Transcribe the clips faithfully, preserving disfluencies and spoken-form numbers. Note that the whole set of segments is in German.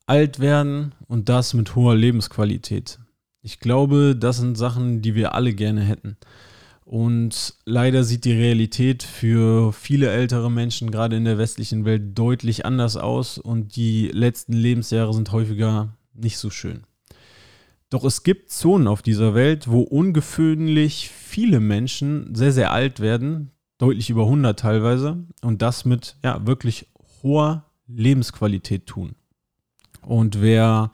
alt werden und das mit hoher Lebensqualität. Ich glaube, das sind Sachen, die wir alle gerne hätten. Und leider sieht die Realität für viele ältere Menschen, gerade in der westlichen Welt, deutlich anders aus und die letzten Lebensjahre sind häufiger nicht so schön. Doch es gibt Zonen auf dieser Welt, wo ungewöhnlich viele Menschen sehr, sehr alt werden, deutlich über hundert teilweise, und das mit ja, wirklich hoher Lebensqualität tun. Und wer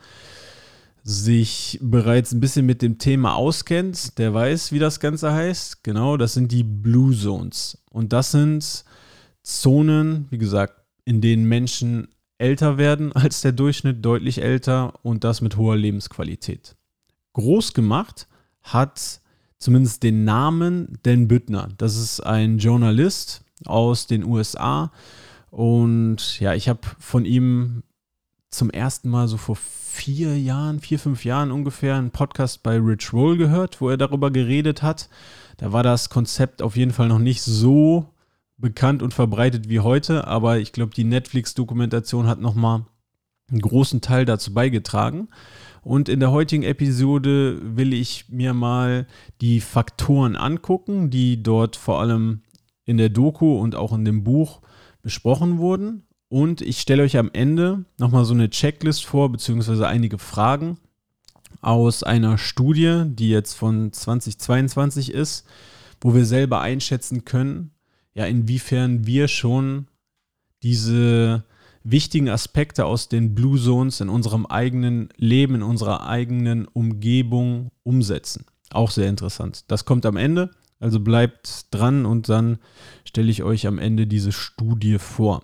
sich bereits ein bisschen mit dem Thema auskennt, der weiß, wie das Ganze heißt. Genau, das sind die Blue Zones. Und das sind Zonen, wie gesagt, in denen Menschen älter werden als der Durchschnitt, deutlich älter und das mit hoher Lebensqualität. Groß gemacht hat zumindest den Namen Dan Buettner. Das ist ein Journalist aus den U S A und ja, ich habe von ihm zum ersten Mal so vor vier Jahren, vier, fünf Jahren ungefähr einen Podcast bei Rich Roll gehört, wo er darüber geredet hat. Da war das Konzept auf jeden Fall noch nicht so bekannt und verbreitet wie heute, aber ich glaube, die Netflix-Dokumentation hat nochmal einen großen Teil dazu beigetragen. Und in der heutigen Episode will ich mir mal die Faktoren angucken, die dort vor allem in der Doku und auch in dem Buch besprochen wurden. Und ich stelle euch am Ende nochmal so eine Checklist vor, beziehungsweise einige Fragen aus einer Studie, die jetzt von zweitausendzweiundzwanzig ist, wo wir selber einschätzen können, ja, inwiefern wir schon diese wichtigen Aspekte aus den Blue Zones in unserem eigenen Leben, in unserer eigenen Umgebung umsetzen. Auch sehr interessant. Das kommt am Ende, also bleibt dran und dann stelle ich euch am Ende diese Studie vor.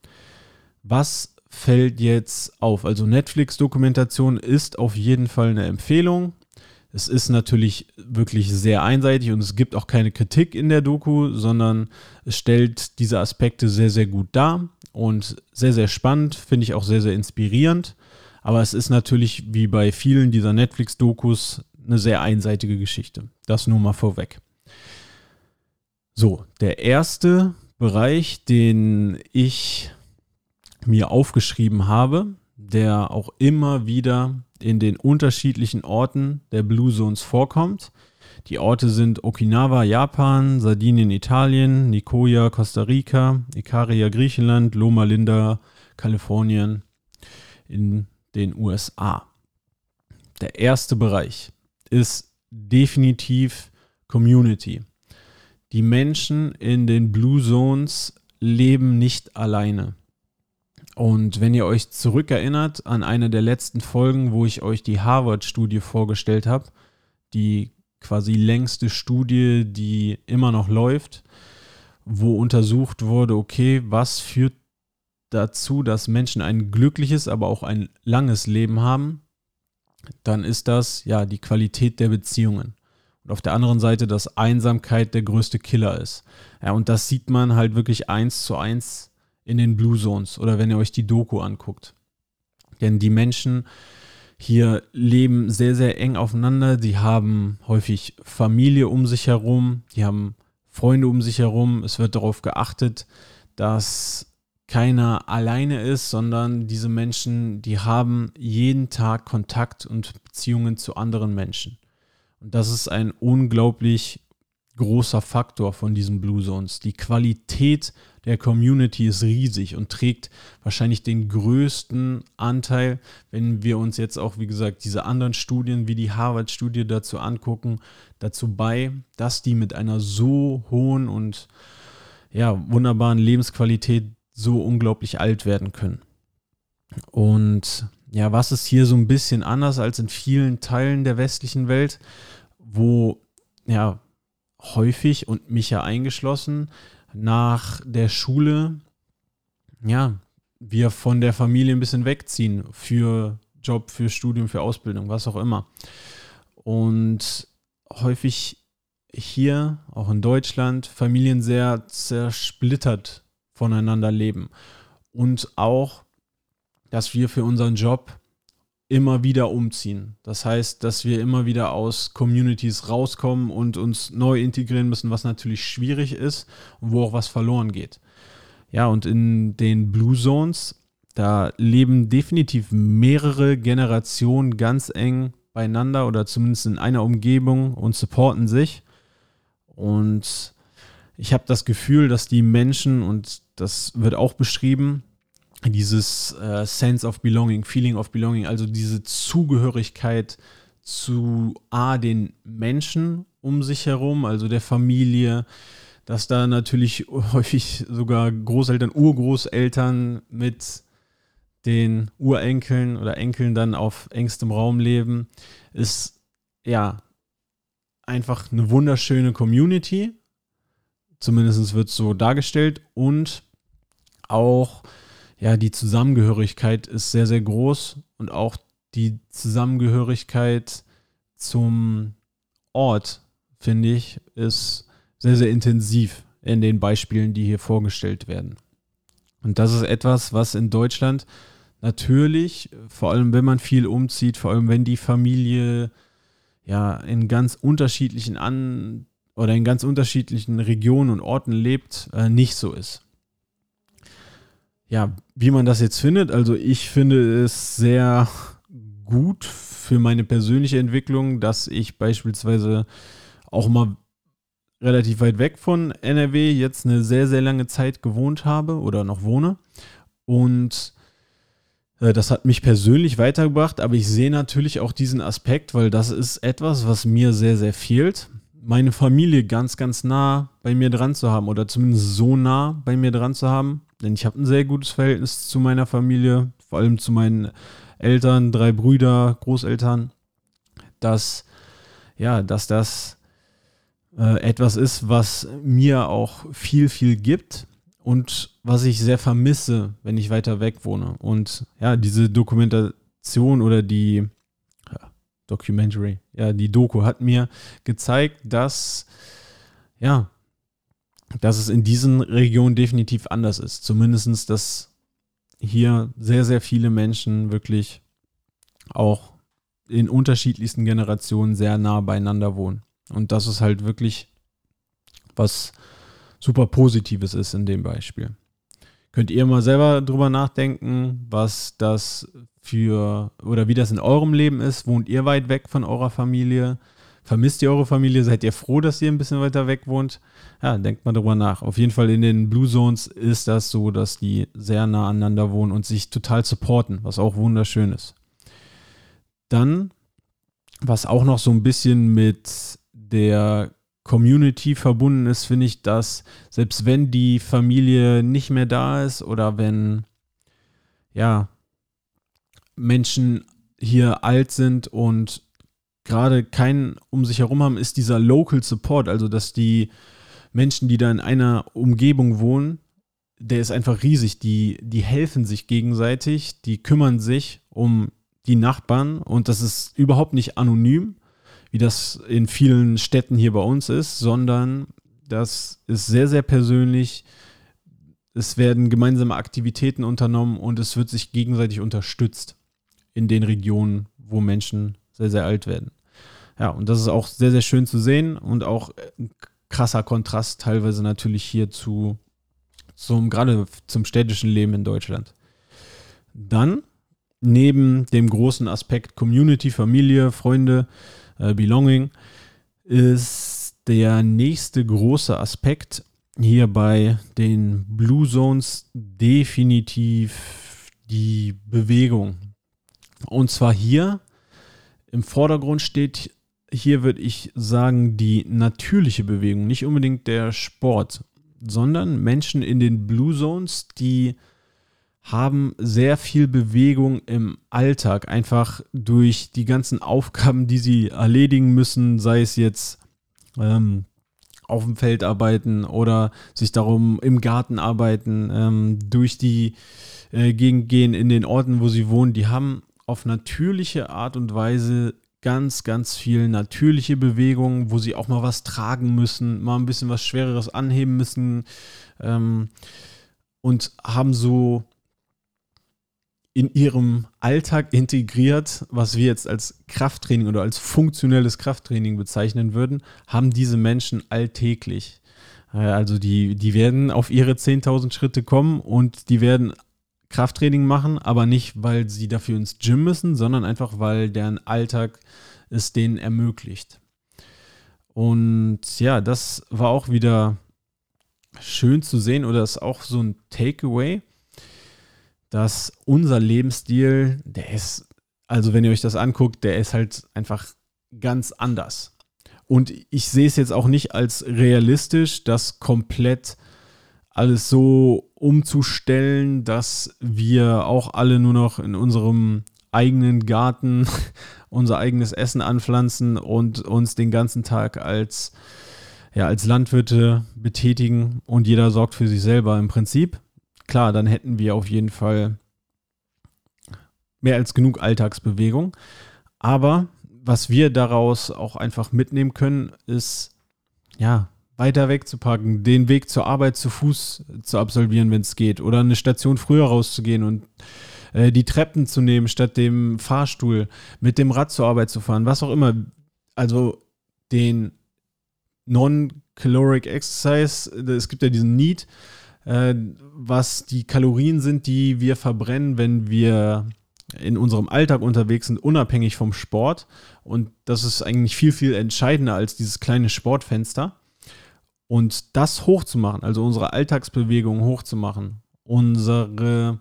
Was fällt jetzt auf? Also Netflix-Dokumentation ist auf jeden Fall eine Empfehlung. Es ist natürlich wirklich sehr einseitig und es gibt auch keine Kritik in der Doku, sondern es stellt diese Aspekte sehr, sehr gut dar und sehr, sehr spannend, finde ich auch sehr, sehr inspirierend. Aber es ist natürlich, wie bei vielen dieser Netflix-Dokus, eine sehr einseitige Geschichte. Das nur mal vorweg. So, der erste Bereich, den ich mir aufgeschrieben habe, der auch immer wieder in den unterschiedlichen Orten der Blue Zones vorkommt. Die Orte sind Okinawa, Japan, Sardinien, Italien, Nicoya, Costa Rica, Ikaria, Griechenland, Loma Linda, Kalifornien in den U S A. Der erste Bereich ist definitiv Community. Die Menschen in den Blue Zones leben nicht alleine. Und wenn ihr euch zurückerinnert an eine der letzten Folgen, wo ich euch die Harvard-Studie vorgestellt habe, die quasi längste Studie, die immer noch läuft, wo untersucht wurde, okay, was führt dazu, dass Menschen ein glückliches, aber auch ein langes Leben haben, dann ist das ja die Qualität der Beziehungen. Und auf der anderen Seite, dass Einsamkeit der größte Killer ist. Ja, und das sieht man halt wirklich eins zu eins in den Blue Zones oder wenn ihr euch die Doku anguckt. Denn die Menschen hier leben sehr, sehr eng aufeinander. Die haben häufig Familie um sich herum, die haben Freunde um sich herum. Es wird darauf geachtet, dass keiner alleine ist, sondern diese Menschen, die haben jeden Tag Kontakt und Beziehungen zu anderen Menschen. Und das ist ein unglaublich großer Faktor von diesen Blue Zones. Die Qualität der Community ist riesig und trägt wahrscheinlich den größten Anteil, wenn wir uns jetzt auch, wie gesagt, diese anderen Studien wie die Harvard-Studie dazu angucken, dazu bei, dass die mit einer so hohen und ja, wunderbaren Lebensqualität so unglaublich alt werden können. Und ja, was ist hier so ein bisschen anders als in vielen Teilen der westlichen Welt, wo ja häufig und mich ja eingeschlossen nach der Schule, ja, wir von der Familie ein bisschen wegziehen für Job, für Studium, für Ausbildung, was auch immer. Und häufig hier, auch in Deutschland, Familien sehr zersplittert voneinander leben. Und auch, dass wir für unseren Job immer wieder umziehen. Das heißt, dass wir immer wieder aus Communities rauskommen und uns neu integrieren müssen, was natürlich schwierig ist und wo auch was verloren geht. Ja, und in den Blue Zones, Da leben definitiv mehrere Generationen ganz eng beieinander oder zumindest in einer Umgebung und supporten sich. Und ich habe das Gefühl, dass die Menschen, und das wird auch beschrieben, dieses äh, Sense of Belonging, Feeling of Belonging, also diese Zugehörigkeit zu A, den Menschen um sich herum, also der Familie, dass da natürlich häufig sogar Großeltern, Urgroßeltern mit den Urenkeln oder Enkeln dann auf engstem Raum leben, ist ja einfach eine wunderschöne Community. Zumindest wird es so dargestellt. Und auch ja, die Zusammengehörigkeit ist sehr, sehr groß. Und auch die Zusammengehörigkeit zum Ort, finde ich, ist sehr, sehr intensiv in den Beispielen, die hier vorgestellt werden. Und das ist etwas, was in Deutschland natürlich, vor allem wenn man viel umzieht, vor allem wenn die Familie ja in ganz unterschiedlichen An- oder in ganz unterschiedlichen Regionen und Orten lebt, äh, nicht so ist. Ja, wie man das jetzt findet, also ich finde es sehr gut für meine persönliche Entwicklung, dass ich beispielsweise auch mal relativ weit weg von N R W jetzt eine sehr, sehr lange Zeit gewohnt habe oder noch wohne. Und äh, das hat mich persönlich weitergebracht, aber ich sehe natürlich auch diesen Aspekt, weil das ist etwas, was mir sehr, sehr fehlt. Meine Familie ganz, ganz nah bei mir dran zu haben oder zumindest so nah bei mir dran zu haben. Denn ich habe ein sehr gutes Verhältnis zu meiner Familie, vor allem zu meinen Eltern, drei Brüder, Großeltern, dass, ja, dass das äh, etwas ist, was mir auch viel, viel gibt und was ich sehr vermisse, wenn ich weiter weg wohne. Und ja, diese Dokumentation oder die ja, Documentary, ja, die Doku hat mir gezeigt, dass, ja, dass es in diesen Regionen definitiv anders ist. Zumindest, dass hier sehr, sehr viele Menschen wirklich auch in unterschiedlichsten Generationen sehr nah beieinander wohnen. Und das ist halt wirklich was super Positives ist in dem Beispiel. Könnt ihr mal selber drüber nachdenken, was das für oder wie das in eurem Leben ist? Wohnt ihr weit weg von eurer Familie? Vermisst ihr eure Familie? Seid ihr froh, dass ihr ein bisschen weiter weg wohnt? Ja, denkt mal drüber nach. Auf jeden Fall in den Blue Zones ist das so, dass die sehr nah aneinander wohnen und sich total supporten, was auch wunderschön ist. Dann, was auch noch so ein bisschen mit der Community verbunden ist, finde ich, dass selbst wenn die Familie nicht mehr da ist oder wenn ja Menschen hier alt sind und gerade keinen um sich herum haben, ist dieser Local Support, also dass die Menschen, die da in einer Umgebung wohnen, der ist einfach riesig. Die, die helfen sich gegenseitig, die kümmern sich um die Nachbarn und das ist überhaupt nicht anonym, wie das in vielen Städten hier bei uns ist, sondern das ist sehr, sehr persönlich. Es werden gemeinsame Aktivitäten unternommen und es wird sich gegenseitig unterstützt in den Regionen, wo Menschen sehr, sehr alt werden. Ja, und das ist auch sehr, sehr schön zu sehen und auch ein krasser Kontrast teilweise natürlich hier zu, zum, gerade zum städtischen Leben in Deutschland. Dann, neben dem großen Aspekt Community, Familie, Freunde, äh, Belonging, ist der nächste große Aspekt hier bei den Blue Zones definitiv die Bewegung. Und zwar hier im Vordergrund steht, hier würde ich sagen, die natürliche Bewegung, nicht unbedingt der Sport, sondern Menschen in den Blue Zones, die haben sehr viel Bewegung im Alltag, einfach durch die ganzen Aufgaben, die sie erledigen müssen, sei es jetzt ähm, auf dem Feld arbeiten oder sich darum im Garten arbeiten, ähm, durch die äh, Gegend gehen in den Orten, wo sie wohnen. Die haben auf natürliche Art und Weise ganz, ganz viel natürliche Bewegungen, wo sie auch mal was tragen müssen, mal ein bisschen was Schwereres anheben müssen ähm, und haben so in ihrem Alltag integriert, was wir jetzt als Krafttraining oder als funktionelles Krafttraining bezeichnen würden, haben diese Menschen alltäglich. Also die, die werden auf ihre zehntausend Schritte kommen und die werden Krafttraining machen, aber nicht, weil sie dafür ins Gym müssen, sondern einfach, weil deren Alltag es denen ermöglicht. Und ja, das war auch wieder schön zu sehen oder ist auch so ein Takeaway, dass unser Lebensstil, der ist, also wenn ihr euch das anguckt, der ist halt einfach ganz anders. Und ich sehe es jetzt auch nicht als realistisch, das komplett alles so umzustellen, dass wir auch alle nur noch in unserem eigenen Garten unser eigenes Essen anpflanzen und uns den ganzen Tag als, ja, als Landwirte betätigen und jeder sorgt für sich selber im Prinzip. Klar, dann hätten wir auf jeden Fall mehr als genug Alltagsbewegung. Aber was wir daraus auch einfach mitnehmen können, ist, ja, weiter wegzupacken, den Weg zur Arbeit zu Fuß zu absolvieren, wenn es geht, oder eine Station früher rauszugehen und äh, die Treppen zu nehmen statt dem Fahrstuhl, mit dem Rad zur Arbeit zu fahren, was auch immer. Also den Non-Caloric Exercise, es gibt ja diesen Need, äh, was die Kalorien sind, die wir verbrennen, wenn wir in unserem Alltag unterwegs sind, unabhängig vom Sport. Und das ist eigentlich viel, viel entscheidender als dieses kleine Sportfenster. Und das hochzumachen, also unsere Alltagsbewegung hochzumachen, unsere,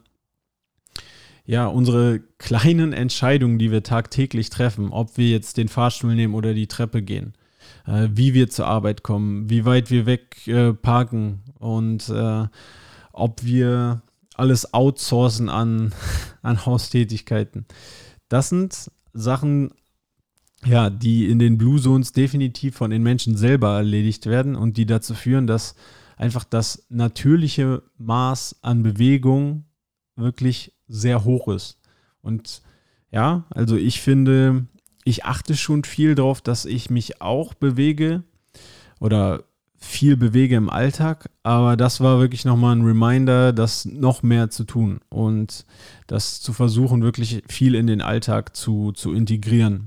ja, unsere kleinen Entscheidungen, die wir tagtäglich treffen, ob wir jetzt den Fahrstuhl nehmen oder die Treppe gehen, äh, wie wir zur Arbeit kommen, wie weit wir weg äh, parken und äh, ob wir alles outsourcen an, an Haustätigkeiten. Das sind Sachen, ja, die in den Blue Zones definitiv von den Menschen selber erledigt werden und die dazu führen, dass einfach das natürliche Maß an Bewegung wirklich sehr hoch ist. Und ja, also ich finde, ich achte schon viel darauf, dass ich mich auch bewege oder viel bewege im Alltag, aber das war wirklich nochmal ein Reminder, das noch mehr zu tun und das zu versuchen, wirklich viel in den Alltag zu, zu integrieren.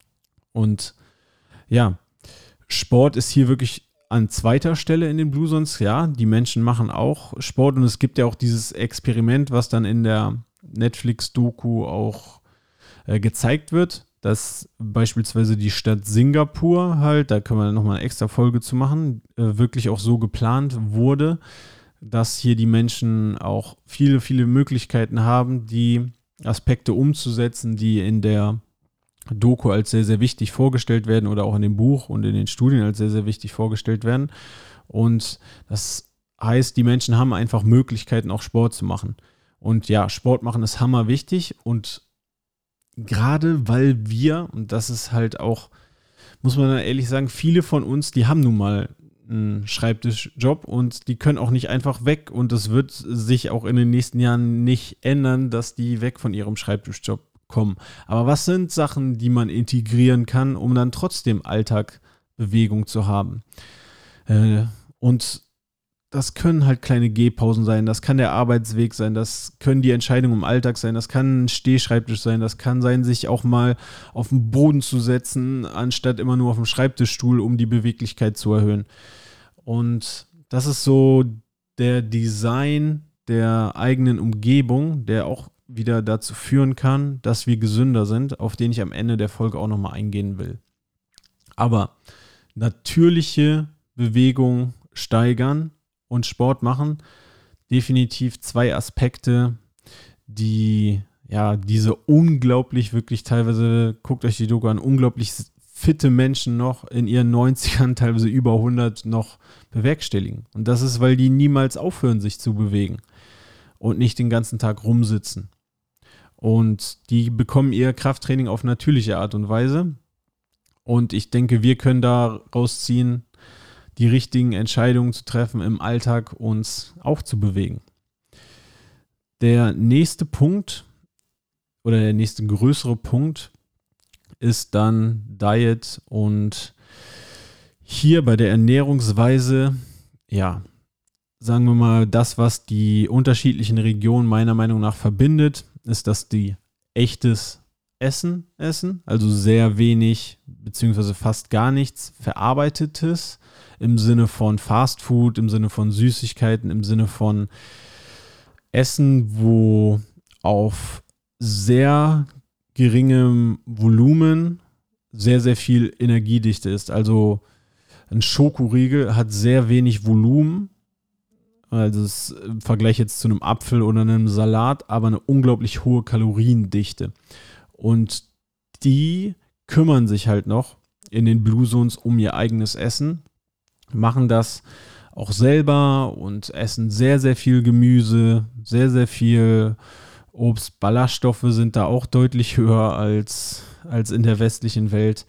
Und ja, Sport ist hier wirklich an zweiter Stelle in den Blue Zones. Ja, die Menschen machen auch Sport und es gibt ja auch dieses Experiment, was dann in der Netflix-Doku auch äh, gezeigt wird, dass beispielsweise die Stadt Singapur halt, da können wir nochmal eine extra Folge zu machen, äh, wirklich auch so geplant wurde, dass hier die Menschen auch viele, viele Möglichkeiten haben, die Aspekte umzusetzen, die in der Doku als sehr, sehr wichtig vorgestellt werden oder auch in dem Buch und in den Studien als sehr, sehr wichtig vorgestellt werden. Und das heißt, die Menschen haben einfach Möglichkeiten, auch Sport zu machen. Und ja, Sport machen ist hammerwichtig und gerade weil wir, und das ist halt auch, muss man ehrlich sagen, viele von uns, die haben nun mal einen Schreibtischjob und die können auch nicht einfach weg und es wird sich auch in den nächsten Jahren nicht ändern, dass die weg von ihrem Schreibtischjob kommen. Aber was sind Sachen, die man integrieren kann, um dann trotzdem Alltag Bewegung zu haben? Äh, und das können halt kleine Gehpausen sein, das kann der Arbeitsweg sein, das können die Entscheidungen im Alltag sein, das kann ein Stehschreibtisch sein, das kann sein, sich auch mal auf den Boden zu setzen, anstatt immer nur auf dem Schreibtischstuhl, um die Beweglichkeit zu erhöhen. Und das ist so der Design der eigenen Umgebung, der auch wieder dazu führen kann, dass wir gesünder sind, auf den ich am Ende der Folge auch nochmal eingehen will. Aber natürliche Bewegung steigern und Sport machen, definitiv zwei Aspekte, die ja diese unglaublich, wirklich teilweise, guckt euch die Doku an, unglaublich fitte Menschen noch in ihren neunzigern, teilweise über hundert noch bewerkstelligen. Und das ist, weil die niemals aufhören, sich zu bewegen und nicht den ganzen Tag rumsitzen. Und die bekommen ihr Krafttraining auf natürliche Art und Weise. Und ich denke, wir können daraus ziehen, die richtigen Entscheidungen zu treffen im Alltag, uns auch zu bewegen. Der nächste Punkt oder der nächste größere Punkt ist dann Diet und hier bei der Ernährungsweise, ja, sagen wir mal, das, was die unterschiedlichen Regionen meiner Meinung nach verbindet, ist, dass die echtes Essen essen, also sehr wenig beziehungsweise fast gar nichts Verarbeitetes im Sinne von Fast Food, im Sinne von Süßigkeiten, im Sinne von Essen, wo auf sehr geringem Volumen sehr, sehr viel Energiedichte ist. Also ein Schokoriegel hat sehr wenig Volumen, also es, im Vergleich jetzt zu einem Apfel oder einem Salat, aber eine unglaublich hohe Kaloriendichte. Und die kümmern sich halt noch in den Blue Zones um ihr eigenes Essen, machen das auch selber und essen sehr, sehr viel Gemüse, sehr, sehr viel Obst. Ballaststoffe sind da auch deutlich höher als, als in der westlichen Welt.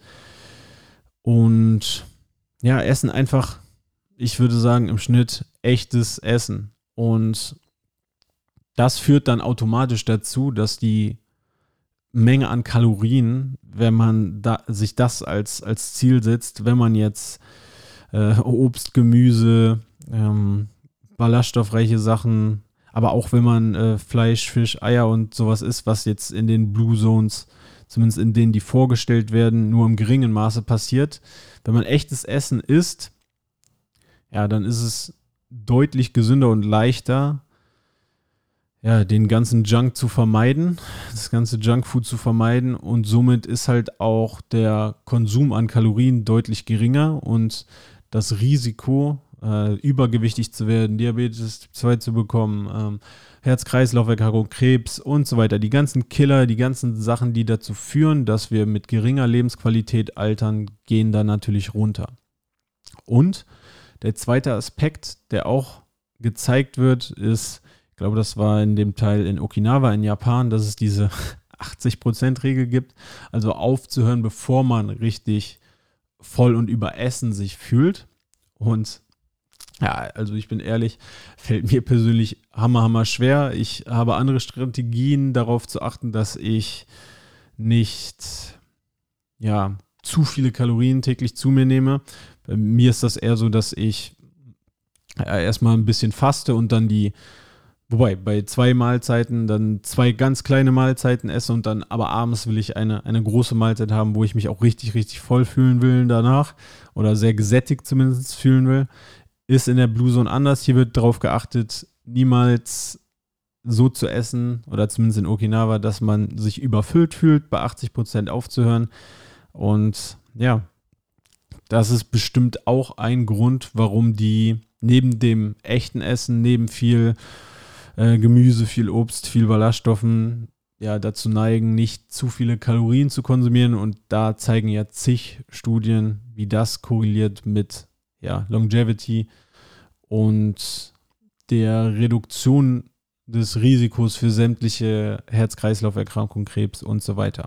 Und ja, essen einfach, ich würde sagen, im Schnitt echtes Essen. Und das führt dann automatisch dazu, dass die Menge an Kalorien, wenn man da, sich das als, als Ziel setzt, wenn man jetzt äh, Obst, Gemüse, ähm, ballaststoffreiche Sachen, aber auch wenn man äh, Fleisch, Fisch, Eier und sowas isst, was jetzt in den Blue Zones, zumindest in denen die vorgestellt werden, nur im geringen Maße passiert. Wenn man echtes Essen isst, ja, dann ist es deutlich gesünder und leichter, ja, den ganzen Junk zu vermeiden, das ganze Junkfood zu vermeiden, und somit ist halt auch der Konsum an Kalorien deutlich geringer und das Risiko, äh, übergewichtig zu werden, Diabetes Typ zwei zu bekommen, ähm, Herz-Kreislauf-Erkrankung, Krebs und so weiter, die ganzen Killer, die ganzen Sachen, die dazu führen, dass wir mit geringer Lebensqualität altern, gehen dann natürlich runter. Und der zweite Aspekt, der auch gezeigt wird, ist, ich glaube, das war in dem Teil in Okinawa in Japan, dass es diese achtzig Prozent Regel gibt, also aufzuhören, bevor man richtig voll und überessen sich fühlt. Und ja, also ich bin ehrlich, fällt mir persönlich hammer, hammer schwer. Ich habe andere Strategien, darauf zu achten, dass ich nicht, ja, zu viele Kalorien täglich zu mir nehme. Bei mir ist das eher so, dass ich ja, erstmal ein bisschen faste und dann die, wobei bei zwei Mahlzeiten dann zwei ganz kleine Mahlzeiten esse und dann aber abends will ich eine, eine große Mahlzeit haben, wo ich mich auch richtig, richtig voll fühlen will danach oder sehr gesättigt zumindest fühlen will. Ist in der Blue Zone anders. Hier wird darauf geachtet, niemals so zu essen oder zumindest in Okinawa, dass man sich überfüllt fühlt, bei achtzig Prozent aufzuhören. Und ja, das ist bestimmt auch ein Grund, warum die neben dem echten Essen, neben viel äh, Gemüse, viel Obst, viel Ballaststoffen, ja, dazu neigen, nicht zu viele Kalorien zu konsumieren. Und da zeigen ja zig Studien, wie das korreliert mit ja, Longevity und der Reduktion des Risikos für sämtliche Herz-Kreislauf-Erkrankungen, Krebs und so weiter.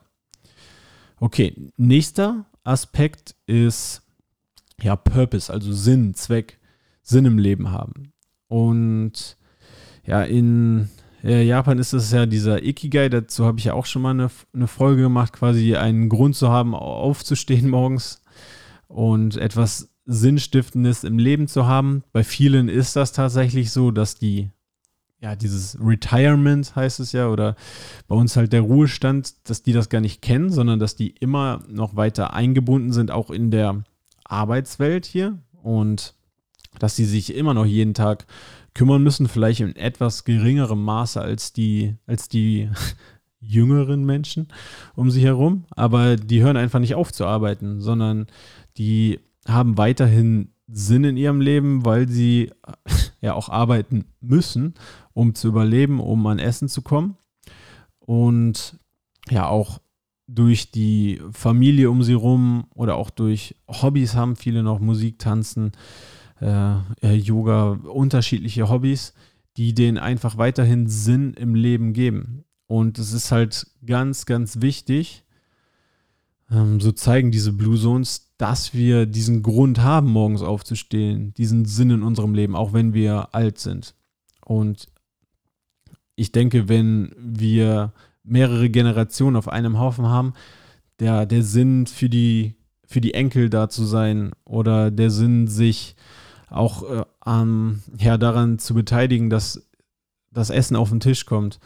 Okay, nächster Aspekt ist ja Purpose, also Sinn, Zweck, Sinn im Leben haben. Und ja, in äh, Japan ist es ja dieser Ikigai, dazu habe ich ja auch schon mal eine, eine Folge gemacht, quasi einen Grund zu haben, aufzustehen morgens und etwas Sinnstiftendes im Leben zu haben. Bei vielen ist das tatsächlich so, dass die, ja, dieses Retirement heißt es ja, oder bei uns halt der Ruhestand, dass die das gar nicht kennen, sondern dass die immer noch weiter eingebunden sind, auch in der Arbeitswelt hier, und dass sie sich immer noch jeden Tag kümmern müssen, vielleicht in etwas geringerem Maße als die, als die jüngeren Menschen um sich herum, aber die hören einfach nicht auf zu arbeiten, sondern die haben weiterhin Sinn in ihrem Leben, weil sie ja auch arbeiten müssen, um zu überleben, um an Essen zu kommen. Und ja, auch durch die Familie um sie rum oder auch durch Hobbys haben viele noch Musik, Tanzen, äh, Yoga, unterschiedliche Hobbys, die denen einfach weiterhin Sinn im Leben geben. Und es ist halt ganz, ganz wichtig, ähm, so zeigen diese Blue Zones, dass wir diesen Grund haben, morgens aufzustehen, diesen Sinn in unserem Leben, auch wenn wir alt sind. Und ich denke, wenn wir mehrere Generationen auf einem Haufen haben, der, der Sinn für die, für die Enkel da zu sein oder der Sinn, sich auch äh, ähm, ja, daran zu beteiligen, dass das Essen auf den Tisch kommt,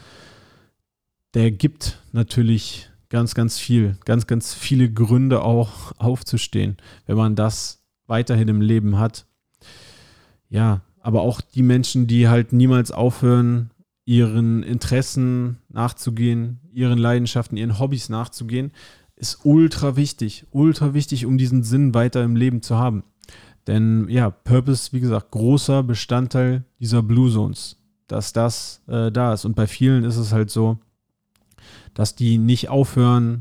der gibt natürlich ganz, ganz viel, ganz, ganz viele Gründe auch aufzustehen, wenn man das weiterhin im Leben hat. Ja, aber auch die Menschen, die halt niemals aufhören, ihren Interessen nachzugehen, ihren Leidenschaften, ihren Hobbys nachzugehen, ist ultra wichtig, ultra wichtig, um diesen Sinn weiter im Leben zu haben. Denn ja, Purpose, wie gesagt, großer Bestandteil dieser Blue Zones, dass das äh, da ist. Und bei vielen ist es halt so, dass die nicht aufhören,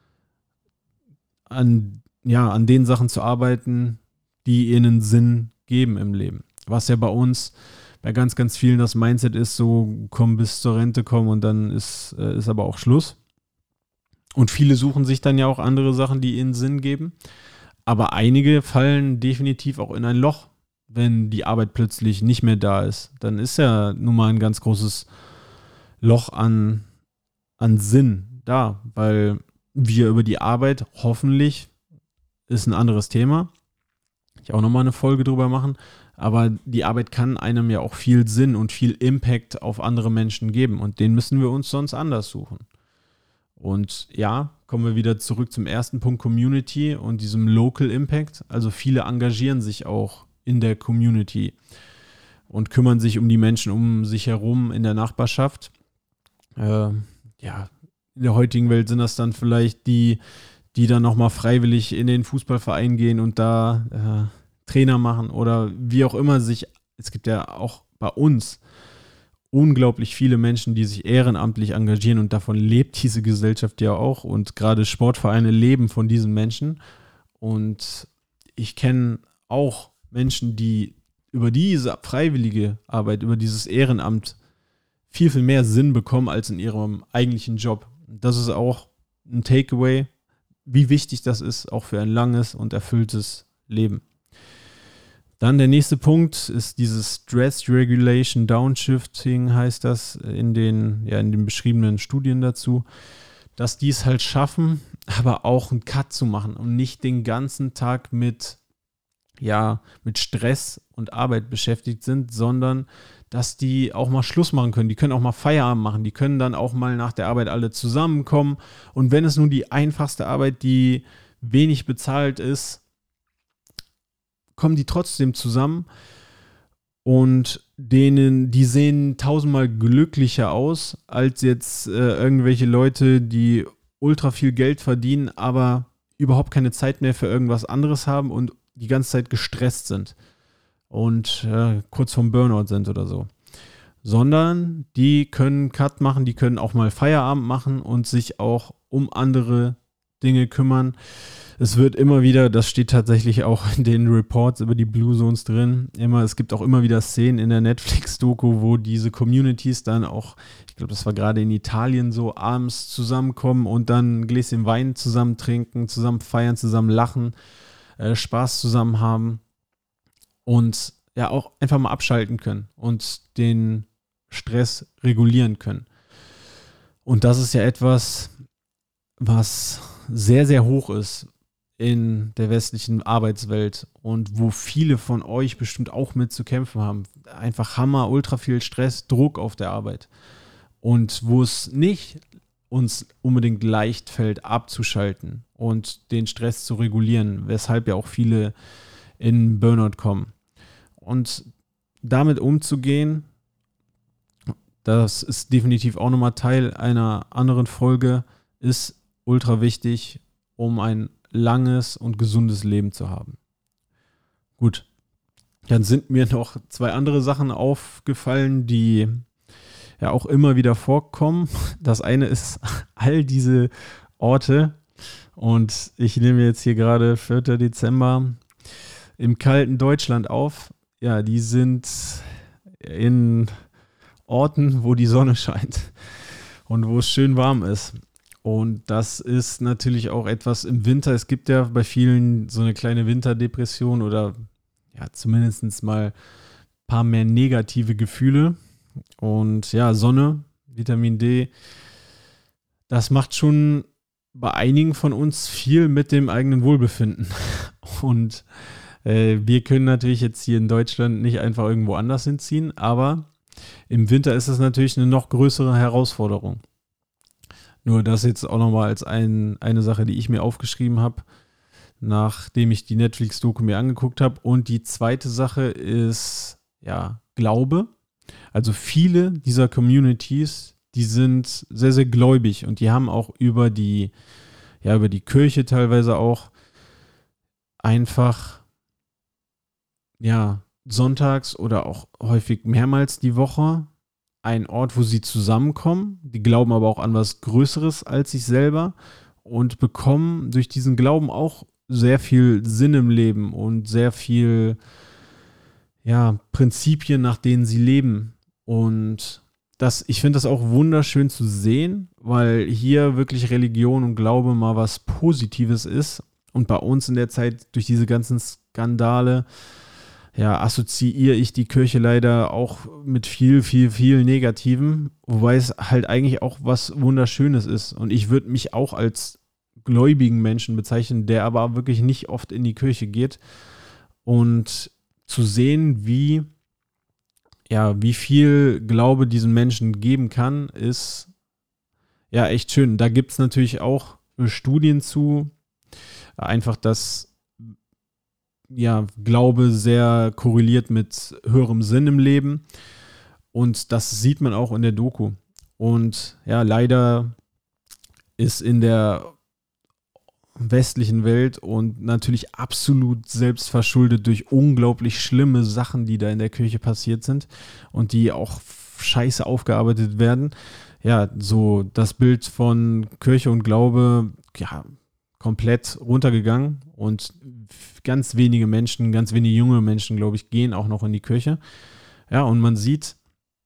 an, ja, an den Sachen zu arbeiten, die ihnen Sinn geben im Leben. Was ja bei uns, bei ganz, ganz vielen das Mindset ist, so komm bis zur Rente kommen und dann ist, äh, ist aber auch Schluss. Und viele suchen sich dann ja auch andere Sachen, die ihnen Sinn geben. Aber einige fallen definitiv auch in ein Loch, wenn die Arbeit plötzlich nicht mehr da ist. Dann ist ja nun mal ein ganz großes Loch an, an Sinn da, weil wir über die Arbeit hoffentlich, ist ein anderes Thema, ich auch nochmal eine Folge drüber machen, aber die Arbeit kann einem ja auch viel Sinn und viel Impact auf andere Menschen geben und den müssen wir uns sonst anders suchen. Und ja, kommen wir wieder zurück zum ersten Punkt, Community und diesem Local Impact. Also viele engagieren sich auch in der Community und kümmern sich um die Menschen um sich herum in der Nachbarschaft. Äh, ja, in der heutigen Welt sind das dann vielleicht die, die dann nochmal freiwillig in den Fußballverein gehen und da äh, Trainer machen oder wie auch immer sich, es gibt ja auch bei uns unglaublich viele Menschen, die sich ehrenamtlich engagieren und davon lebt diese Gesellschaft ja auch und gerade Sportvereine leben von diesen Menschen und ich kenne auch Menschen, die über diese freiwillige Arbeit, über dieses Ehrenamt viel, viel mehr Sinn bekommen als in ihrem eigentlichen Job. Das ist auch ein Takeaway, wie wichtig das ist, auch für ein langes und erfülltes Leben. Dann der nächste Punkt ist dieses Stress Regulation Downshifting, heißt das in den, ja, in den beschriebenen Studien dazu, dass die es halt schaffen, aber auch einen Cut zu machen und nicht den ganzen Tag mit, ja, mit Stress und Arbeit beschäftigt sind, sondern dass die auch mal Schluss machen können. Die können auch mal Feierabend machen. Die können dann auch mal nach der Arbeit alle zusammenkommen. Und wenn es nun die einfachste Arbeit, die wenig bezahlt ist, kommen die trotzdem zusammen und denen, die sehen tausendmal glücklicher aus als jetzt äh, irgendwelche Leute, die ultra viel Geld verdienen, aber überhaupt keine Zeit mehr für irgendwas anderes haben und die ganze Zeit gestresst sind und äh, kurz vorm Burnout sind oder so. Sondern die können Cut machen, die können auch mal Feierabend machen und sich auch um andere Dinge kümmern. Es wird immer wieder, das steht tatsächlich auch in den Reports über die Blue Zones drin, immer, es gibt auch immer wieder Szenen in der Netflix-Doku, wo diese Communities dann auch, ich glaube, das war gerade in Italien so, abends zusammenkommen und dann ein Gläschen Wein zusammen trinken, zusammen feiern, zusammen lachen, äh, Spaß zusammen haben und ja auch einfach mal abschalten können und den Stress regulieren können. Und das ist ja etwas, was sehr, sehr hoch ist in der westlichen Arbeitswelt und wo viele von euch bestimmt auch mit zu kämpfen haben. Einfach Hammer, ultra viel Stress, Druck auf der Arbeit. Und wo es nicht uns unbedingt leicht fällt, abzuschalten und den Stress zu regulieren, weshalb ja auch viele in Burnout kommen. Und damit umzugehen, das ist definitiv auch nochmal Teil einer anderen Folge, ist ultra wichtig, um ein langes und gesundes Leben zu haben. Gut, dann sind mir noch zwei andere Sachen aufgefallen, die ja auch immer wieder vorkommen. Das eine ist all diese Orte und ich nehme jetzt hier gerade vierten Dezember im kalten Deutschland auf. Ja, die sind in Orten, wo die Sonne scheint und wo es schön warm ist. Und das ist natürlich auch etwas im Winter. Es gibt ja bei vielen so eine kleine Winterdepression oder ja zumindest mal ein paar mehr negative Gefühle. Und ja, Sonne, Vitamin D, das macht schon bei einigen von uns viel mit dem eigenen Wohlbefinden. Und äh, wir können natürlich jetzt hier in Deutschland nicht einfach irgendwo anders hinziehen, aber im Winter ist es natürlich eine noch größere Herausforderung. Nur das jetzt auch nochmal als ein, eine Sache, die ich mir aufgeschrieben habe, nachdem ich die Netflix-Doku mir angeguckt habe. Und die zweite Sache ist, ja, Glaube. Also viele dieser Communities, die sind sehr, sehr gläubig und die haben auch über die, ja, über die Kirche teilweise auch einfach, ja, sonntags oder auch häufig mehrmals die Woche einen Ort, wo sie zusammenkommen. Die glauben aber auch an was Größeres als sich selber und bekommen durch diesen Glauben auch sehr viel Sinn im Leben und sehr viel, ja, Prinzipien, nach denen sie leben. Und das, ich finde das auch wunderschön zu sehen, weil hier wirklich Religion und Glaube mal was Positives ist. Und bei uns in der Zeit durch diese ganzen Skandale, ja, assoziiere ich die Kirche leider auch mit viel, viel, viel Negativem, wobei es halt eigentlich auch was Wunderschönes ist. Und ich würde mich auch als gläubigen Menschen bezeichnen, der aber wirklich nicht oft in die Kirche geht. Und zu sehen, wie, ja, wie viel Glaube diesen Menschen geben kann, ist ja echt schön. Da gibt es natürlich auch Studien zu, einfach, dass ja, Glaube sehr korreliert mit höherem Sinn im Leben. Und das sieht man auch in der Doku. Und ja, leider ist in der westlichen Welt und natürlich absolut selbstverschuldet durch unglaublich schlimme Sachen, die da in der Kirche passiert sind und die auch scheiße aufgearbeitet werden. Ja, so das Bild von Kirche und Glaube, ja, komplett runtergegangen und ganz wenige Menschen, ganz wenige junge Menschen, glaube ich, gehen auch noch in die Kirche. Ja, und man sieht,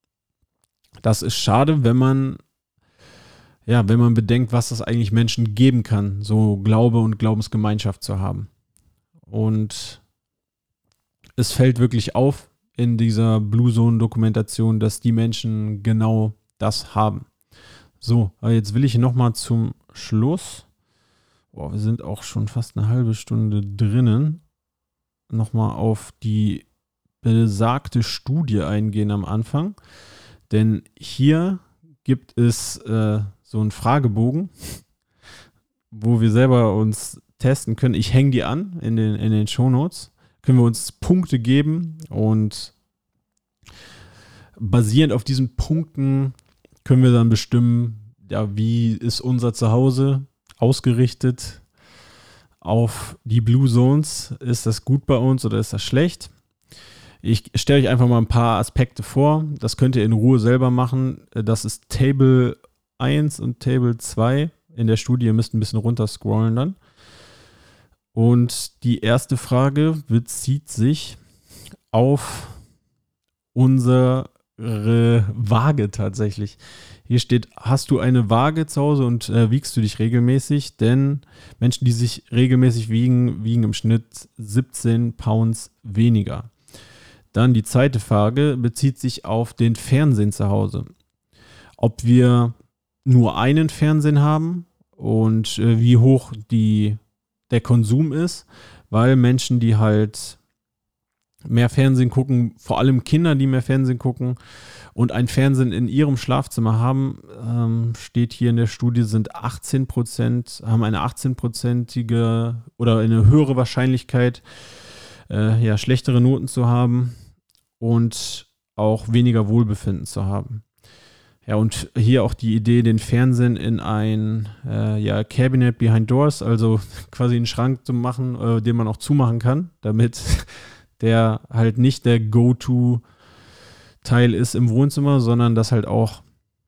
das ist schade, wenn man, ja, wenn man bedenkt, was das eigentlich Menschen geben kann, so Glaube und Glaubensgemeinschaft zu haben. Und es fällt wirklich auf in dieser Blue Zone-Dokumentation, dass die Menschen genau das haben. So, aber jetzt will ich nochmal zum Schluss, boah, wir sind auch schon fast eine halbe Stunde drinnen, nochmal auf die besagte Studie eingehen am Anfang. Denn hier gibt es äh, so einen Fragebogen, wo wir selber uns testen können. Ich hänge die an in den, in den Shownotes. Können wir uns Punkte geben und basierend auf diesen Punkten können wir dann bestimmen, ja, wie ist unser Zuhause ausgerichtet auf die Blue Zones. Ist das gut bei uns oder ist das schlecht? Ich stelle euch einfach mal ein paar Aspekte vor. Das könnt ihr in Ruhe selber machen. Das ist Table eins und Table zwei in der Studie. Ihr müsst ein bisschen runter scrollen dann. Und die erste Frage bezieht sich auf unsere Waage tatsächlich. Hier steht, hast du eine Waage zu Hause und äh, wiegst du dich regelmäßig? Denn Menschen, die sich regelmäßig wiegen, wiegen im Schnitt siebzehn Pounds weniger. Dann die zweite Frage bezieht sich auf den Fernsehen zu Hause. Ob wir nur einen Fernsehen haben und äh, wie hoch die, der Konsum ist, weil Menschen, die halt mehr Fernsehen gucken, vor allem Kinder, die mehr Fernsehen gucken und ein Fernsehen in ihrem Schlafzimmer haben, ähm, steht hier in der Studie, sind achtzehn Prozent, haben eine achtzehnprozentige oder eine höhere Wahrscheinlichkeit, äh, ja, schlechtere Noten zu haben und auch weniger Wohlbefinden zu haben. Ja, und hier auch die Idee, den Fernsehen in ein äh, ja, Cabinet behind doors, also quasi einen Schrank zu machen, äh, den man auch zumachen kann, damit der halt nicht der Go-To-Teil ist im Wohnzimmer, sondern dass halt auch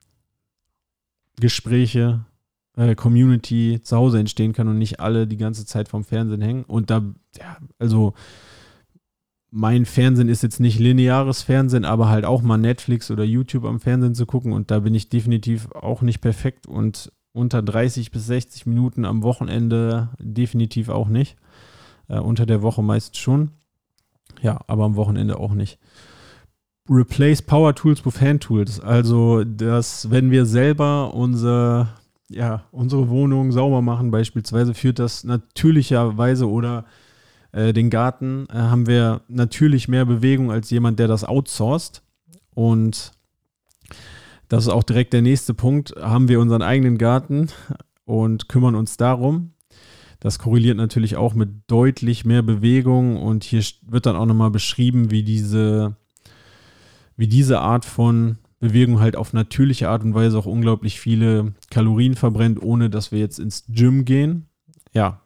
Gespräche, äh, Community zu Hause entstehen kann und nicht alle die ganze Zeit vorm Fernsehen hängen. Und da, ja, also mein Fernsehen ist jetzt nicht lineares Fernsehen, aber halt auch mal Netflix oder YouTube am Fernsehen zu gucken und da bin ich definitiv auch nicht perfekt und unter dreißig bis sechzig Minuten am Wochenende definitiv auch nicht. Äh, unter der Woche meist schon. Ja, aber am Wochenende auch nicht. Replace Power Tools with Hand Tools. Also, dass, wenn wir selber unser, ja, unsere Wohnung sauber machen, beispielsweise, führt das natürlicherweise oder äh, den Garten, äh, haben wir natürlich mehr Bewegung als jemand, der das outsourced. Und das ist auch direkt der nächste Punkt. Haben wir unseren eigenen Garten und kümmern uns darum. Das korreliert natürlich auch mit deutlich mehr Bewegung und hier wird dann auch nochmal beschrieben, wie diese, wie diese Art von Bewegung halt auf natürliche Art und Weise auch unglaublich viele Kalorien verbrennt, ohne dass wir jetzt ins Gym gehen. Ja,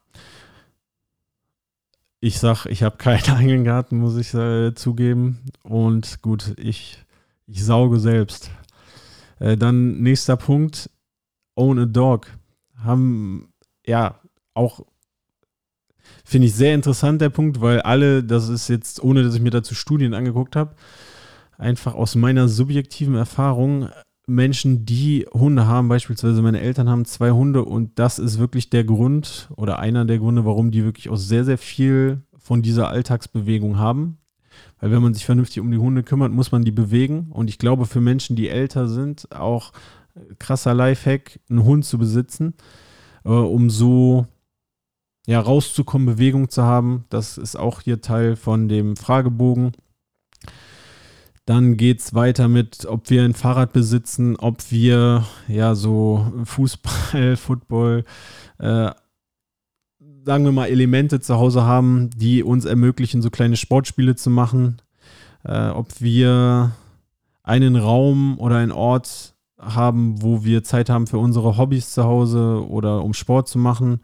ich sag, ich habe keinen eigenen Garten, muss ich äh, zugeben. Und gut, ich, ich sauge selbst. Äh, dann nächster Punkt, Own a Dog. Haben, ja, auch, finde ich sehr interessant der Punkt, weil alle, das ist jetzt, ohne dass ich mir dazu Studien angeguckt habe, einfach aus meiner subjektiven Erfahrung, Menschen, die Hunde haben, beispielsweise meine Eltern haben zwei Hunde und das ist wirklich der Grund oder einer der Gründe, warum die wirklich auch sehr, sehr viel von dieser Alltagsbewegung haben. Weil wenn man sich vernünftig um die Hunde kümmert, muss man die bewegen und ich glaube für Menschen, die älter sind, auch krasser Lifehack, einen Hund zu besitzen, äh, um so ja, rauszukommen, Bewegung zu haben. Das ist auch hier Teil von dem Fragebogen. Dann geht es weiter mit, ob wir ein Fahrrad besitzen, ob wir ja so Fußball, Football, äh, sagen wir mal Elemente zu Hause haben, die uns ermöglichen, so kleine Sportspiele zu machen. Äh, ob wir einen Raum oder einen Ort haben, wo wir Zeit haben für unsere Hobbys zu Hause oder um Sport zu machen.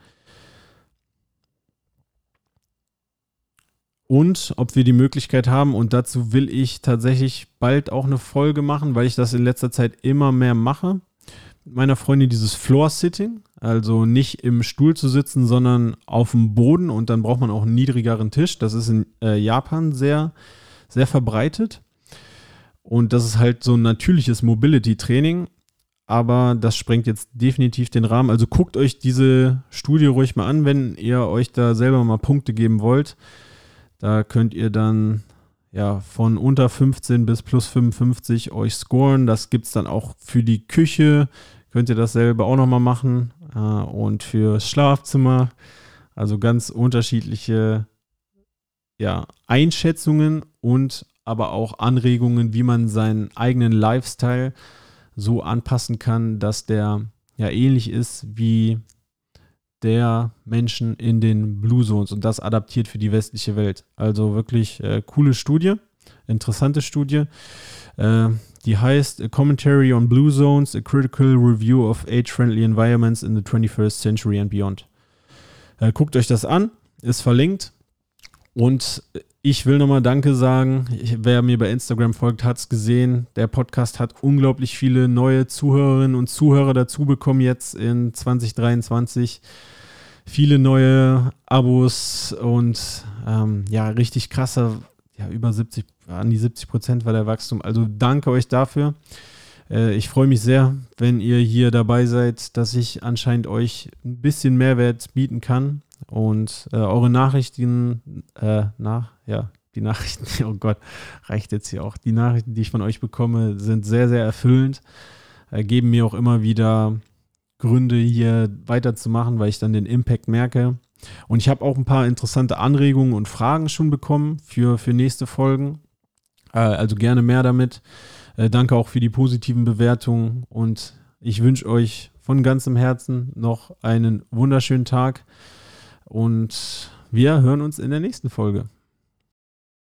Und ob wir die Möglichkeit haben, und dazu will ich tatsächlich bald auch eine Folge machen, weil ich das in letzter Zeit immer mehr mache, mit meiner Freundin dieses Floor-Sitting, also nicht im Stuhl zu sitzen, sondern auf dem Boden und dann braucht man auch einen niedrigeren Tisch. Das ist in äh, Japan sehr, sehr verbreitet und das ist halt so ein natürliches Mobility-Training, aber das sprengt jetzt definitiv den Rahmen. Also guckt euch diese Studie ruhig mal an, wenn ihr euch da selber mal Punkte geben wollt. Da könnt ihr dann ja von unter fünfzehn bis plus fünfundfünfzig euch scoren. Das gibt es dann auch für die Küche. Könnt ihr dasselbe auch nochmal machen. Und fürs Schlafzimmer. Also ganz unterschiedliche ja, Einschätzungen und aber auch Anregungen, wie man seinen eigenen Lifestyle so anpassen kann, dass der ja ähnlich ist wie der Menschen in den Blue Zones und das adaptiert für die westliche Welt. Also wirklich äh, coole Studie, interessante Studie. Äh, die heißt A Commentary on Blue Zones, a Critical Review of Age-Friendly Environments in the twenty-first Century and Beyond. Äh, guckt euch das an, ist verlinkt. Und ich will nochmal Danke sagen. Ich, wer mir bei Instagram folgt, hat es gesehen. Der Podcast hat unglaublich viele neue Zuhörerinnen und Zuhörer dazu bekommen jetzt in zwanzig dreiundzwanzig. Viele neue Abos und ähm, ja, richtig krasser, ja, über siebzig, an die siebzig Prozent war der Wachstum. Also danke euch dafür. Äh, ich freue mich sehr, wenn ihr hier dabei seid, dass ich anscheinend euch ein bisschen Mehrwert bieten kann. Und äh, eure Nachrichten, äh, nach, ja, die Nachrichten, oh Gott, reicht jetzt hier auch. Die Nachrichten, die ich von euch bekomme, sind sehr, sehr erfüllend, äh, geben mir auch immer wieder Gründe, hier weiterzumachen, weil ich dann den Impact merke. Und ich habe auch ein paar interessante Anregungen und Fragen schon bekommen für, für nächste Folgen. Äh, also gerne mehr damit. Äh, danke auch für die positiven Bewertungen und ich wünsche euch von ganzem Herzen noch einen wunderschönen Tag. Und wir hören uns in der nächsten Folge.